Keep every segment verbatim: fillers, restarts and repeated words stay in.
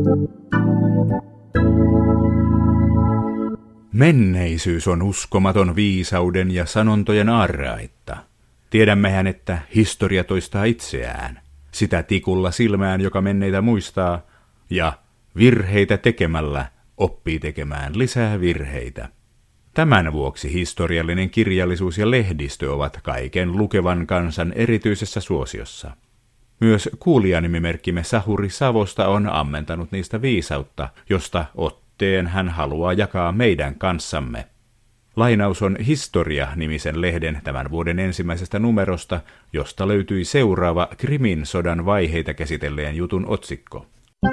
Menneisyys on uskomaton viisauden ja sanontojen aarreaitta. Tiedämmehän, että historia toistaa itseään, sitä tikulla silmään, joka menneitä muistaa, ja virheitä tekemällä oppii tekemään lisää virheitä. Tämän vuoksi historiallinen kirjallisuus ja lehdistö ovat kaiken lukevan kansan erityisessä suosiossa. Myös kuulijanimimerkkimme Sahuri Savosta on ammentanut niistä viisautta, josta otteen hän haluaa jakaa meidän kanssamme. Lainaus on Historia-nimisen lehden tämän vuoden ensimmäisestä numerosta, josta löytyi seuraava Krimin sodan vaiheita käsitelleen jutun otsikko.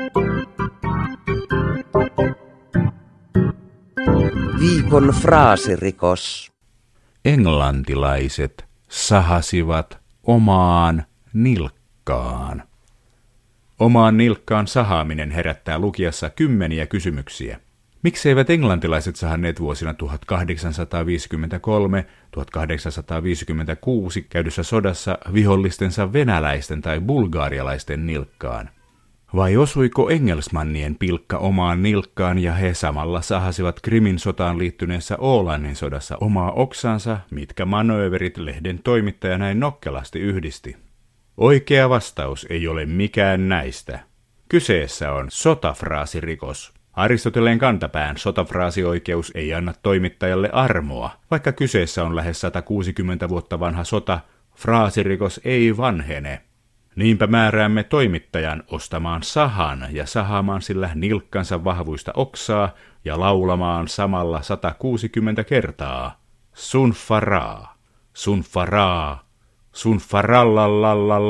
Viikon fraasirikos. Englantilaiset sahasivat omaan nilkkaan. Omaan nilkkaan sahaaminen herättää lukijassa kymmeniä kysymyksiä. Mikseivät englantilaiset sahanneet vuosina tuhatkahdeksansataaviisikymmentäkolme tuhatkahdeksansataaviisikymmentäkuusi käydyssä sodassa vihollistensa venäläisten tai bulgaarialaisten nilkkaan? Vai osuiko engelsmannien pilkka omaan nilkkaan ja he samalla sahasivat Krimin sotaan liittyneessä Ålannin sodassa omaa oksansa, mitkä manööverit lehden toimittaja näin nokkelasti yhdisti? Oikea vastaus ei ole mikään näistä. Kyseessä on sotafraasirikos. Aristoteleen kantapään sotafraasioikeus ei anna toimittajalle armoa. Vaikka kyseessä on lähes satakuusikymmentä vuotta vanha sota, fraasirikos ei vanhene. Niinpä määräämme toimittajan ostamaan sahan ja sahaamaan sillä nilkkansa vahvuista oksaa ja laulamaan samalla satakuusikymmentä kertaa. Sun faraa, sun faraa, sun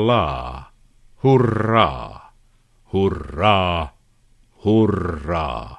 farallallallallaa. Hurraa, hurraa, hurraa.